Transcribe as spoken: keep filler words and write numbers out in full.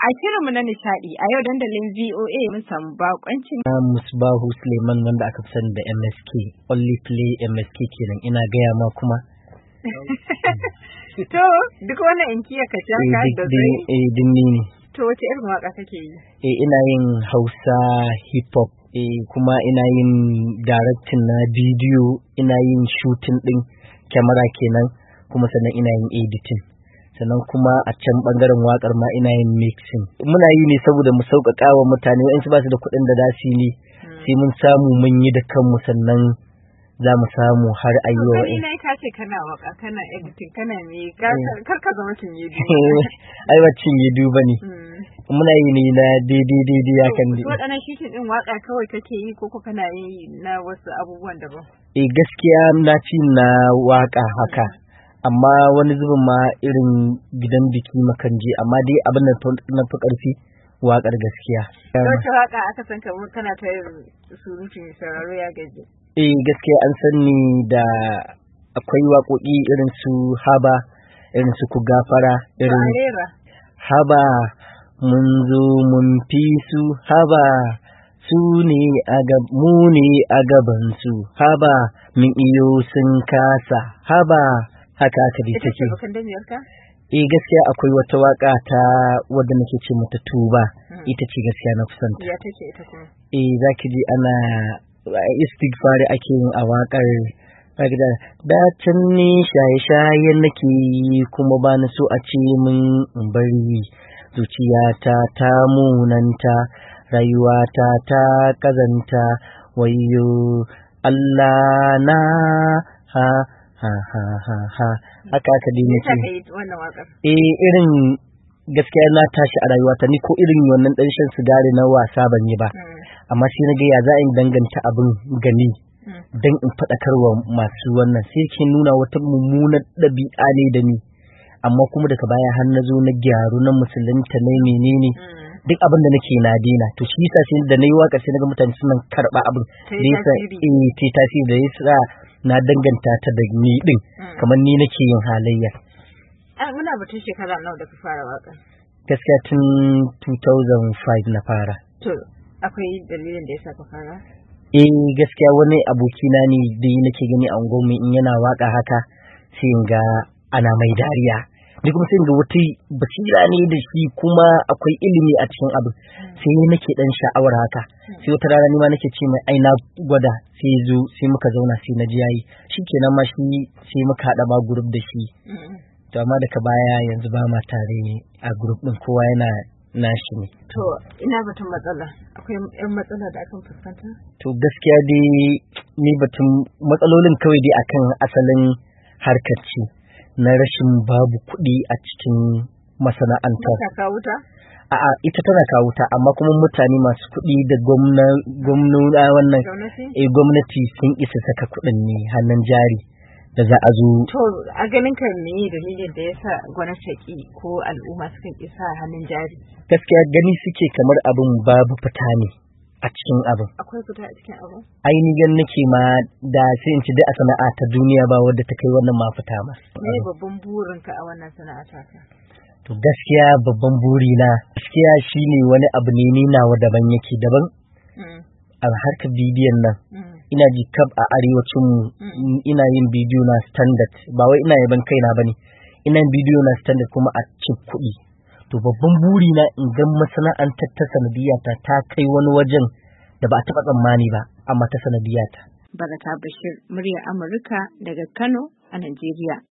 A shirinmu na nishaɗi a yau dandalin V O A mun samu bakoncin Musbahu Suleiman wanda aka fi sani da M S K. Only play M S K kenan ina gaya ma kuma. To duk wannan inkiya ka can ka da zai. Eh dinni ne. To wace irin waka kake yi? Eh ina yin Hausa hip hop. Eh kuma ina yin directing na bidiyo, ina yin shooting din kyamara kenan, kuma sannan ina yin editing. Sannan kuma a can bangaren wakar ma ina yin mixing. Muna yi ne saboda mu sauƙaƙa wa mutane wa'insu ba su da kuɗin da za su yi, sai mun samu mun yi da kanmu sannan za mu samu har a yi wa wa'in. Ina ka ce kana waka, kana editing, kana me, kar ka zama cinye du. Ai ba cinye du ba ne. Muna yi ne na daidai daidai ya kan. Waɗannan shikin ɗin waka kawai kake yi ko kana yi na wasu abubuwan daban? Eh gaskiya na fi na waka haka. Amma wani zubin ma irin gidan biki makan je, amma dai abin da na fi ƙarfi waƙar gaskiya. Wacce waƙa aka san kamar kana ta yin surutun sauraro ya gaji? Eh gaskiya an san ni da akwai waƙoƙi irin su haba, irin su ku gafara, irin haba mun zo mun fi su haba su ne a mu ne a gaban su haba min iyo sun kasa haba. Haka aka dai take. Eh gaskiya akwai wata waka ta wadda nake ce mata tuba, ita ce gaskiya na kusanta. Ya take ita kuma? Eh zaki ji ana istighfar ake yin a wakar da da can ni shaye shaye nake kuma ba ni so a ce min in bari zuciyata ta munanta rayuwata ta kazanta wayyo Allah na ha ha ha ha ha haka aka dai ce eh irin gaskiya na tashi a rayuwata ni ko irin wannan dan shan sigari na wasa ban yi ba, amma sai na ga ya za in danganta abin gani dan in fadakarwa masu wannan sai ke nuna wata mummunar dabi'a ne da ni, amma kuma daga baya har na zo na gyaru na musulunta ne menene duk abin da nake na dena, to shi yasa sai da nayi waka sai naga mutane suna karba abin da yasa eh ta tasiri da yasa na danganta ta da ni din kamar ni nake yin halayya. Ah muna batun shekara nawa da ka fara waka? Gaskiya tun two thousand five na fara. To akwai dalilin da yasa ka fara? Eh gaskiya wani abokina ne da nake gani a unguwarmu in yana waka haka sai in ga ana mai dariya. Ni kuma sai in ga wata basira ne da shi kuma akwai ilimi a cikin abu. Sai nake dan sha'awar haka. Sai wata rana ni ma nake ce mai ai na gwada, sai zo sai muka zauna sai na ji yayi. Shikenan ma shi sai muka hada ba group da shi. To amma daga baya yanzu ba ma tare a group din, kowa yana nashi ne. To ina batun matsala, akwai yan matsala da akan fuskanta? To gaskiya dai ni batun matsalolin kawai dai akan asalin harkar ce na rashin babu kuɗi a cikin masana'antar. Ta kawo ta? A'a ita tana kawo ta, amma kuma mutane masu kuɗi da gwamnati wannan eh gwamnati sun isa saka kuɗin ne hannun jari da za a zo. To a ganin ka me dalilin da yasa gwamnati ko al'umma suka isa hannun jari? Gaskiya gani suke kamar abin babu fita ne a cikin abin. Akwai fita a cikin abin? Ainihin nake ma da sai in ci da a sana'a ta duniya ba wadda ta kai wannan ma fita ma. Me babban burinka a wannan sana'a ta ka? To gaskiya babban burina gaskiya shine wani abu ne ni nawa daban yake daban. A harkar bidiyon nan ina ji kab a arewacin mu ina yin bidiyo na standard, ba wai ina yaban kaina bane, ina yin bidiyo na standard kuma a cikin kuɗi. To babban burina in ga masana'antar ta sanadiyata ta kai wani wajen da ba a taɓa tsammani ba, amma ta sanadiyata. Baraka Bashir, muryar Amurka daga Kano a Najeriya.